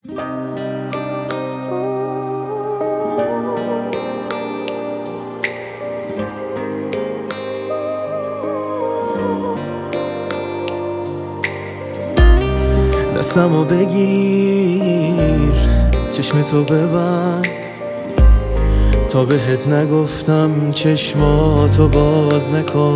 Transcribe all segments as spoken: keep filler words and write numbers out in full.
دستمو بگیر، چشمتو ببند، تا بهت نگفتم چشماتو باز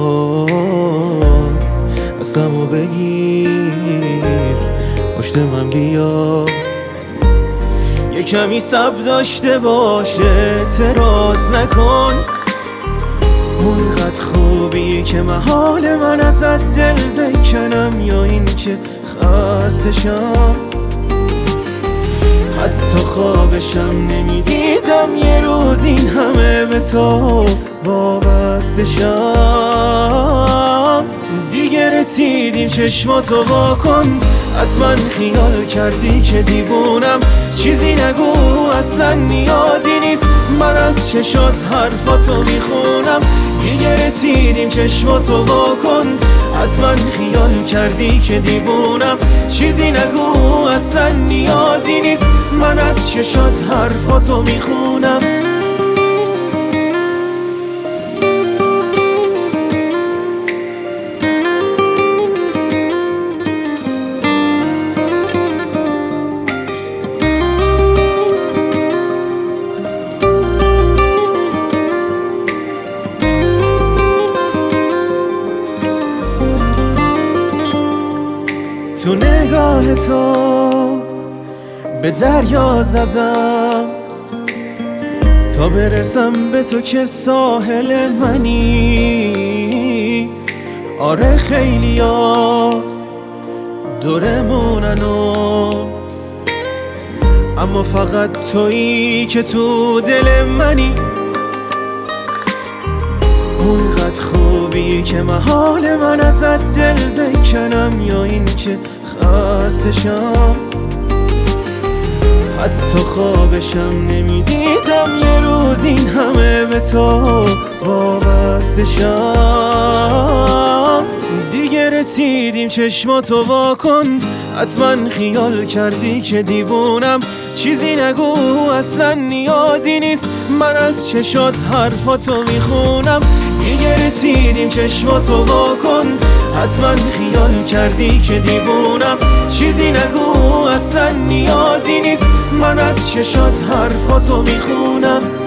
نکن. دستمو بگیر، پشت من بیا، یه کمی صبر داشته باش، اعتراض نکن. اونقدر خوبی که محال من ازت دل بکنم، یا این که خستشم، حتی خوابشم نمیدیدم یه روز این همه به تو وابستشم. دیگه رسیدیم، چشماتو وا کن، حتما خیال کردی که دیوونم. چیزی نگو، اصلا نیازی نیست، من از چشات حرفاتو میخونم. دیگه رسیدیم، چشماتو وا کن، حتما خیال کردی که دیوونم. چیزی نگو، اصلا نیازی نیست، من از چشات حرفاتو میخونم. تو نگاه تو به دریا زدم، تا برسم به تو که ساحل منی. آره خیلیا دورموننو، اما فقط تویی که تو دل منی. اونقدر خوبی که محال من ازت دل بکنم، یا این که خستشم، حتی خوابشم نمیدیدم یه روز این همه به تو وابستشم. دیگه رسیدیم، چشماتو وا کن، حتما خیال کردی که دیوونم. چیزی نگو، اصلا نیازی نیست، من از چشات حرفاتو میخونم. دیگه رسیدیم، چشماتو وا کن، حتما خیال کردی که دیوونم. چیزی نگو، اصلا نیازی نیست، من از چشات حرفاتو میخونم.